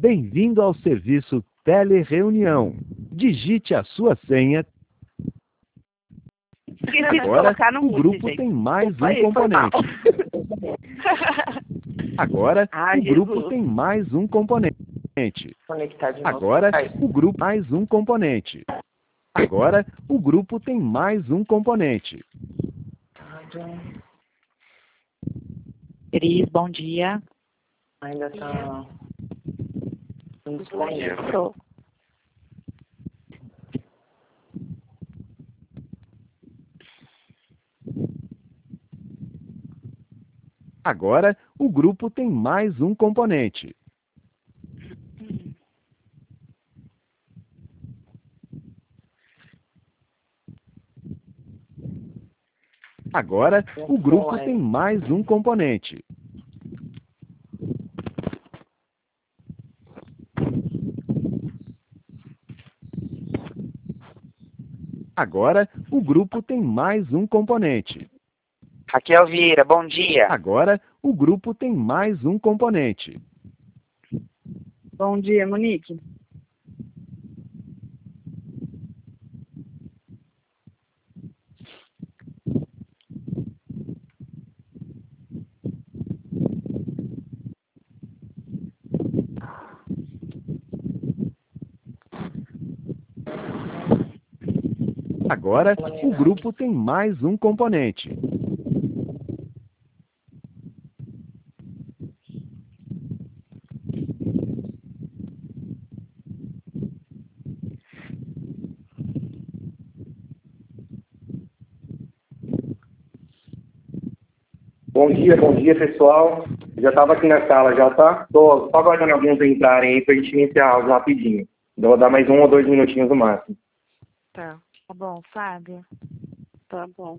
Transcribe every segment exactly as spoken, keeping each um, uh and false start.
Bem-vindo ao serviço Telereunião. Digite a sua senha. Agora, o grupo tem mais um componente. Agora, o grupo tem mais um componente. Agora, o grupo mais um componente. Agora, o grupo tem mais um componente. Cris, bom dia. Ainda tá... Tô. Agora, o grupo tem mais um componente. Agora, o grupo tem mais um componente. Agora, o grupo tem mais um componente. Raquel Vieira, bom dia. Agora, o grupo tem mais um componente. Bom dia, Monique. Agora, o grupo tem mais um componente. Bom dia, bom dia, pessoal. Já estava aqui na sala, já tá? Tô só aguardando alguns entrarem aí para a gente iniciar a aula rapidinho. Eu vou dar mais um ou dois minutinhos no máximo. Tá. Tá bom, Fábio? Tá bom.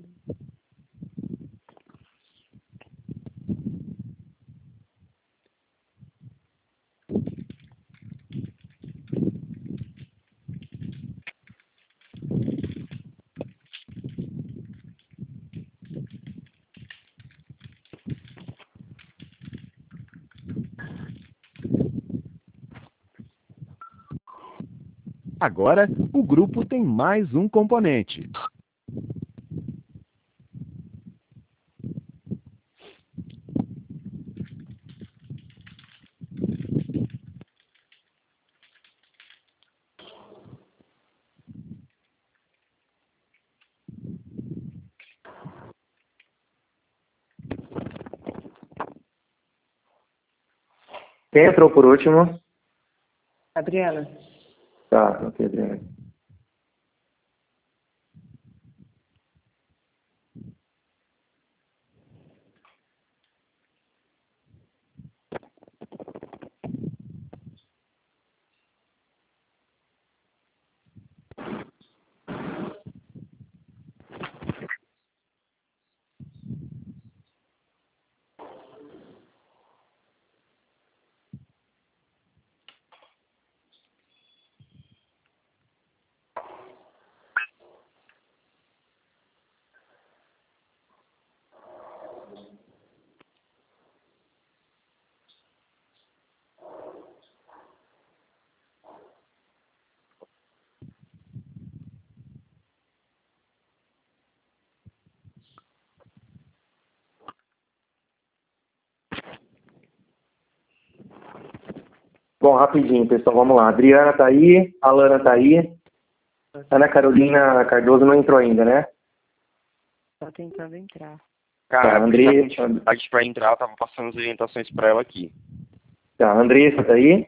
Agora, o grupo tem mais um componente. Quem entrou por último? Adriana. Tá, ok, Adriana. Bom, rapidinho, pessoal, vamos lá. Adriana tá aí, Alana tá aí. Ana Carolina Cardoso não entrou ainda, né? Tá tentando entrar. Cara, Tá, a André- André... dificuldade para entrar, eu tava passando as orientações para ela aqui. Tá, Andressa tá aí?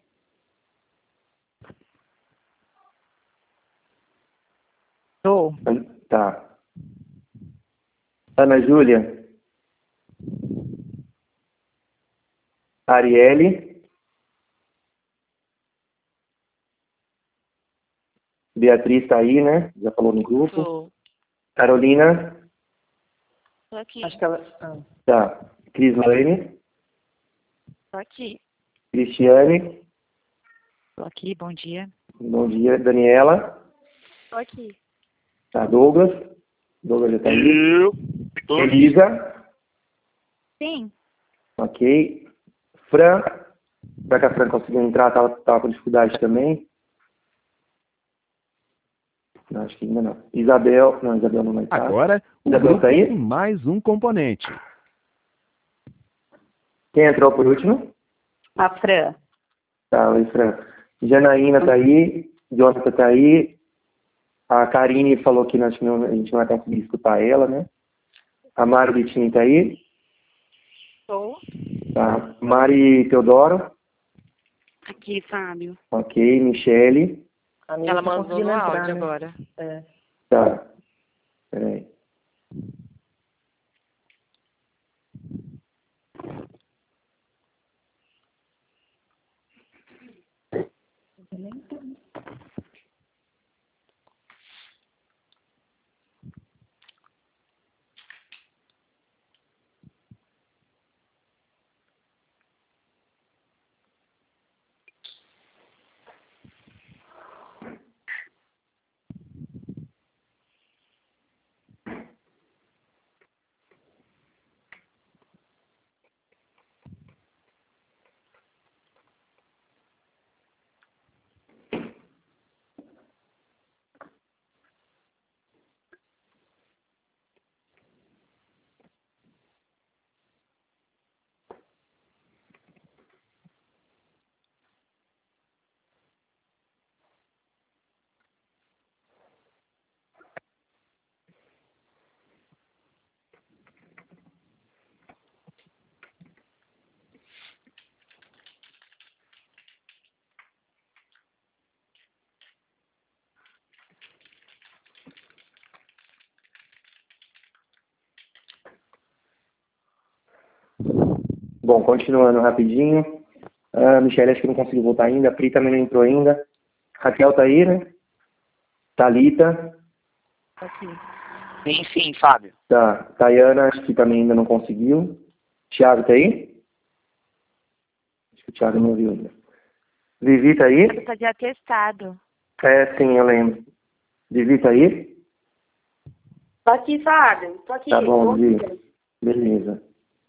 Tô. An- Tá. Ana Júlia? Arielle? Beatriz tá aí, né? Já falou no grupo. Tô. Carolina? Tô aqui. Acho que ela... Ah. Tá. Crislane? Tô aqui. Cristiane? Tô aqui, bom dia. Bom dia. Daniela? Tô aqui. Tá. Douglas? Douglas já tá aí. Eu tô Elisa? Sim. Ok. Fran? Será que a Fran conseguiu entrar? Tava, tava com dificuldade também? Não, acho que ainda não. Isabel, não, Isabel não vai estar. Agora, o Isabel grupo tá aí? tem mais um componente. Quem entrou por último? A Fran. Tá, oi, Fran. Janaína tá aí, Jonathan tá aí. A Karine falou que nós não, a gente não vai conseguir escutar ela, né? A Mari Bittini tá aí. Estou. Tá. Mari Teodoro. Aqui, Fábio. Ok. Michele. A minha Ela não mandou conseguiu no entrar, áudio né? agora. É. Tá. Peraí. Bom, continuando rapidinho. A Michelle acho que não conseguiu voltar ainda. A Pri também não entrou ainda. Raquel tá aí, né? Thalita. Aqui. Sim, sim, Fábio. Tá. Tayana acho que também ainda não conseguiu. Thiago tá aí? Acho que o Thiago não viu ainda. Vivi tá aí? Está de atestado. É, sim, eu lembro. Vivi tá aí? Tô aqui, Fábio. Tô aqui. Tá bom, Tô Vivi. aqui. Beleza.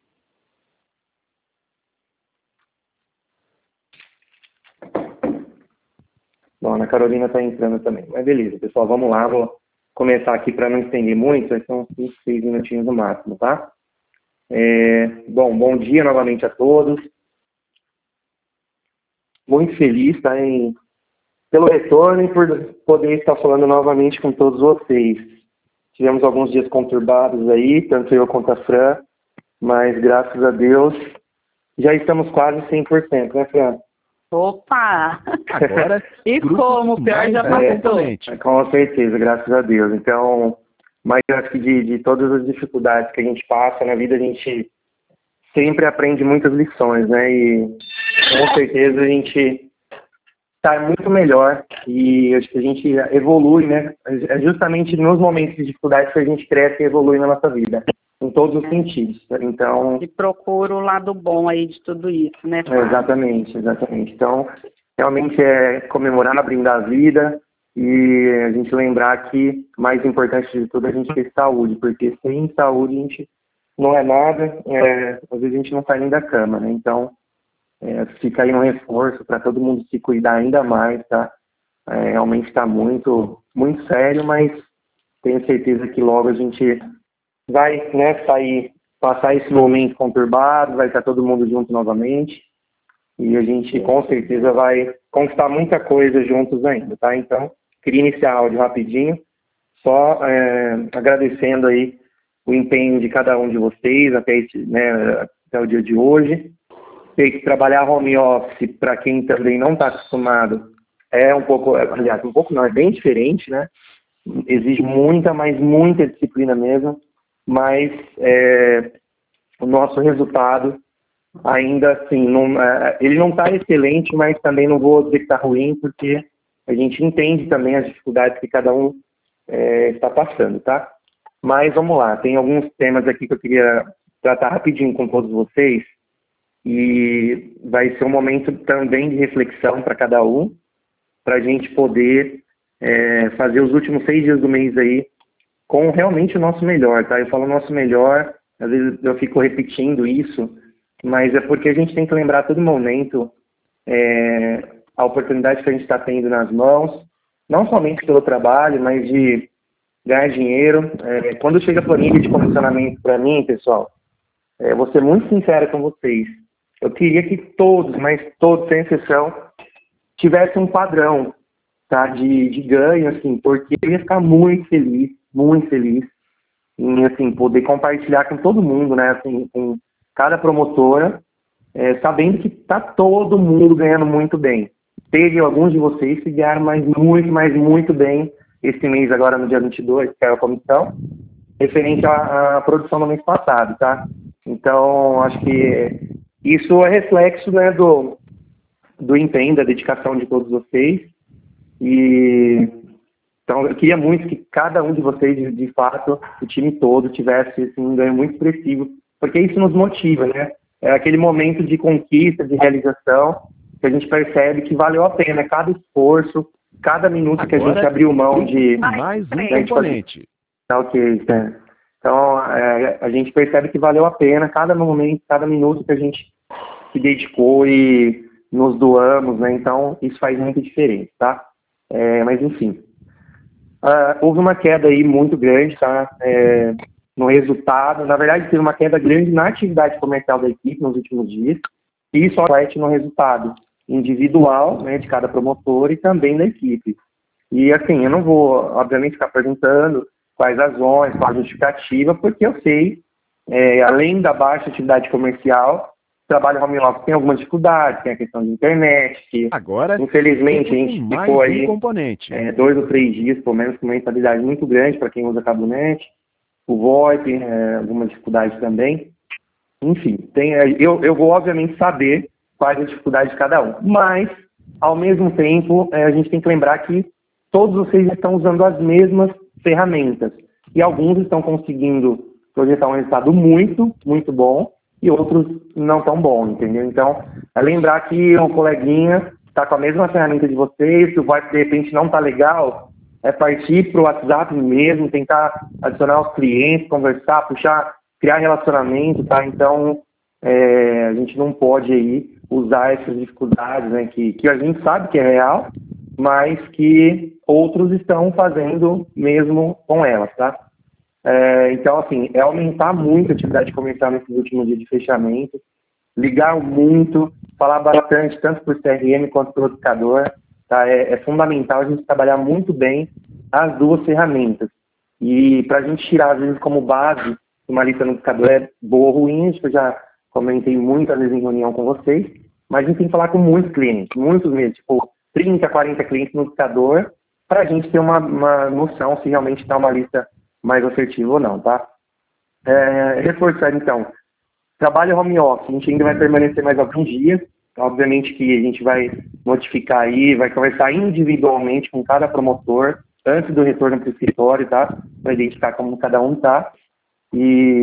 Bom, a Ana Carolina tá entrando também. Mas beleza, pessoal, vamos lá. Vou começar aqui para não estender muito. São cinco, seis minutinhos no máximo, tá? É, bom, bom dia novamente a todos. Muito feliz, tá, em, pelo retorno e por poder estar falando novamente com todos vocês. Tivemos alguns dias conturbados aí, tanto eu quanto a Fran, mas graças a Deus já estamos quase cem por cento, né, Fran? Opa! Agora, E grupo como? O pior mais já um passou. componente. É, com certeza, graças a Deus. Então, mas eu acho que de, de todas as dificuldades que a gente passa na vida, a gente sempre aprende muitas lições, né? E com certeza a gente está muito melhor e acho que a gente evolui, né? É justamente nos momentos de dificuldade que a gente cresce e evolui na nossa vida, em todos os sentidos. Então, E procura o lado bom aí de tudo isso, né, Fábio? exatamente, exatamente. Então, realmente é comemorar, brindar a vida e a gente lembrar que o mais importante de tudo é a gente ter saúde, porque sem saúde a gente não é nada, é, às vezes a gente não sai nem da cama, né? Então, é, fica aí um reforço para todo mundo se cuidar ainda mais, tá? É, realmente está muito, muito sério, mas tenho certeza que logo a gente vai, né, sair, passar esse momento conturbado, vai estar todo mundo junto novamente e a gente com certeza vai conquistar muita coisa juntos ainda, tá? Então, queria iniciar áudio rapidinho, só é, agradecendo aí o empenho de cada um de vocês até, esse, né, até o dia de hoje. Sei que trabalhar home office, para quem também não está acostumado, é um pouco, aliás, um pouco não, é bem diferente, né? Exige muita, mas muita disciplina mesmo, mas é, o nosso resultado ainda assim, não, é, ele não está excelente, mas também não vou dizer que está ruim, porque a gente entende também as dificuldades que cada um é, está passando, tá? Mas vamos lá, tem alguns temas aqui que eu queria tratar rapidinho com todos vocês e vai ser um momento também de reflexão para cada um, para a gente poder é, fazer os últimos seis dias do mês aí com realmente o nosso melhor, tá? Eu falo nosso melhor, às vezes eu fico repetindo isso, mas é porque a gente tem que lembrar a todo momento é, a oportunidade que a gente está tendo nas mãos, não somente pelo trabalho, mas de ganhar dinheiro. É, quando chega a planilha de comissionamento para mim, pessoal, é, vou ser muito sincero com vocês. Eu queria que todos, mas todos, sem exceção, tivessem um padrão, tá, de, de ganho, assim, porque eu ia ficar muito feliz, muito feliz em, assim, poder compartilhar com todo mundo, né, assim, com cada promotora, é, sabendo que tá todo mundo ganhando muito bem. Teve alguns de vocês que ganharam mais muito, mas muito bem esse mês, agora no dia vinte e dois, que é a comissão, referente à, à produção do mês passado, tá? Então, acho que isso é reflexo, né, do, do empenho, da dedicação de todos vocês. E então eu queria muito que cada um de vocês, de, de fato, o time todo, tivesse assim, um ganho muito expressivo, porque isso nos motiva, né? É aquele momento de conquista, de realização, que a gente percebe que valeu a pena cada esforço, cada minuto que Agora, a gente abriu mão de... mais um componente. Tá, ok, né? Então, é, a gente percebe que valeu a pena cada momento, cada minuto que a gente se dedicou e nos doamos, né? Então, isso faz muita diferença, tá? É, mas, enfim. Uh, houve uma queda aí muito grande, tá? É, no resultado. Na verdade, teve uma queda grande na atividade comercial da equipe nos últimos dias. E isso reflete no resultado individual, né, de cada promotor e também da equipe. E, assim, eu não vou, obviamente, ficar perguntando quais razões, qual a justificativa, porque eu sei, é, além da baixa atividade comercial, o trabalho home office tem algumas dificuldades, tem a questão de internet, que, agora, infelizmente, a gente ficou um aí componente. É, dois ou três dias, pelo menos, com uma instabilidade muito grande para quem usa Cablenet, o VoIP, é, algumas dificuldades também. Enfim, tem, eu, eu vou, obviamente, saber quais as dificuldades de cada um, mas, ao mesmo tempo, é, a gente tem que lembrar que todos vocês estão usando as mesmas ferramentas. E alguns estão conseguindo projetar um resultado muito, muito bom, e outros não tão bom, entendeu? Então, é lembrar que o coleguinha está com a mesma ferramenta de vocês, se o VoIP de repente não está legal, é partir para o WhatsApp mesmo, tentar adicionar os clientes, conversar, puxar, criar relacionamento, tá? Então, é, a gente não pode aí usar essas dificuldades, né, que, que a gente sabe que é real, mas que outros estão fazendo mesmo com elas, tá? É, então, assim, é aumentar muito a atividade comercial nesses últimos dias de fechamento, ligar muito, falar bastante, tanto por C R M quanto pelo notificador, tá? É, é fundamental a gente trabalhar muito bem as duas ferramentas. E para a gente tirar, às vezes, como base, uma lista no notificador é boa ou ruim, isso eu já comentei muitas vezes em reunião com vocês, mas a gente tem que falar com muitos clientes, muitos mesmo, tipo, trinta, quarenta clientes no notificador, para a gente ter uma, uma noção se realmente está uma lista mais assertiva ou não, tá? É, reforçar, então, trabalho home office, a gente ainda vai permanecer mais alguns dias, obviamente que a gente vai notificar aí, vai conversar individualmente com cada promotor, antes do retorno para o escritório, tá? Para identificar como cada um tá. E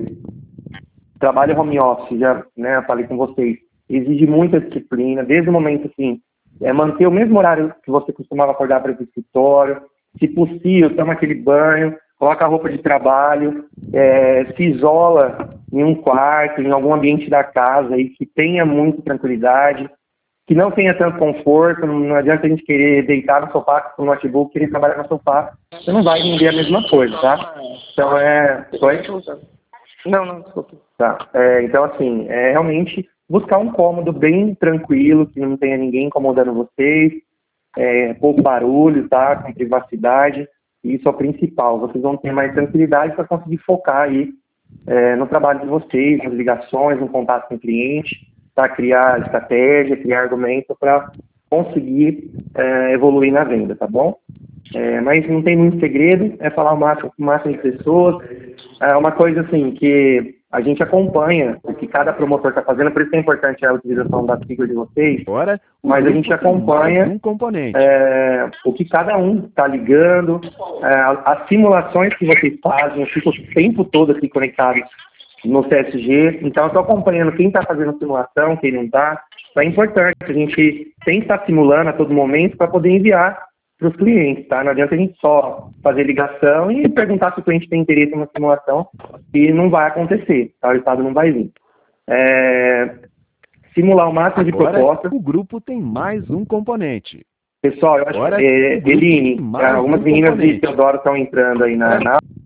trabalho home office, já, né, eu falei com vocês, exige muita disciplina, desde o momento, assim, é manter o mesmo horário que você costumava acordar para ir para o escritório, se possível, toma aquele banho, coloca a roupa de trabalho, é, se isola em um quarto, em algum ambiente da casa, e que tenha muita tranquilidade, que não tenha tanto conforto, não, não adianta a gente querer deitar no sofá com o notebook, querer trabalhar no sofá, você não vai render a mesma coisa, tá? Então, é... Foi? Não, não, desculpa. Tá, é, então, assim, é realmente buscar um cômodo bem tranquilo, que não tenha ninguém incomodando vocês, é, pouco barulho, tá? Com privacidade. Isso é o principal. Vocês vão ter mais tranquilidade para conseguir focar aí é, no trabalho de vocês, nas ligações, no contato com o cliente, para criar estratégia, criar argumento para conseguir é, evoluir na venda, tá bom? É, mas não tem muito segredo, é falar o máximo, o máximo de pessoas. É uma coisa assim que a gente acompanha o que cada promotor está fazendo, por isso que é importante a utilização da sigla de vocês, Agora, mas a gente acompanha um componente. É, o que cada um está ligando, é, as simulações que vocês fazem, eu fico o tempo todo aqui conectado no C S G, então eu estou acompanhando quem está fazendo simulação, quem não está. É importante, a gente tem que estar simulando a todo momento para poder enviar para os clientes, tá? Não adianta a gente só fazer ligação e perguntar se o cliente tem interesse em uma simulação e não vai acontecer, tá? O resultado não vai vir. É... simular o máximo de Agora, propostas. o grupo tem mais um componente. Pessoal, eu acho Agora, que, é, o grupo Eline, tem mais algumas um meninas de componente. Teodoro estão entrando aí na, na